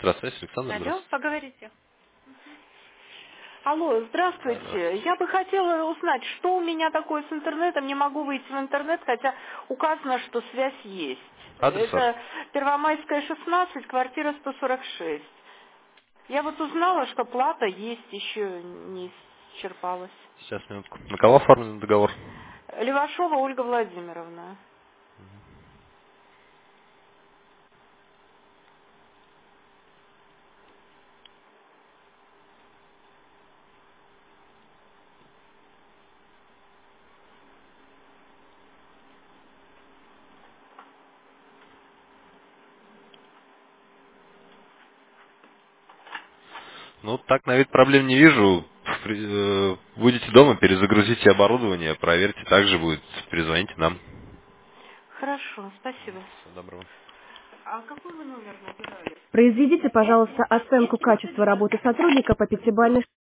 Здравствуйте, Александр, Алло, здравствуйте. поговорите. Алло, Да, здравствуйте. здравствуйте. Я бы хотела узнать, что у меня такое с интернетом. Не могу выйти в интернет, хотя указано, что связь есть. Адрес ваш? Это Первомайская, 16, квартира 146. Я вот узнала, что плата есть, еще не исчерпалась. Сейчас, минутку. На кого оформлен договор? Левашова Ольга Владимировна. Ну, так на вид проблем не вижу. Будете дома, перезагрузите оборудование, проверьте, также будет, перезвоните нам. Хорошо, спасибо. Всего доброго. А какой вы номер набирали? Произведите, пожалуйста, оценку качества работы сотрудника по пятибалльной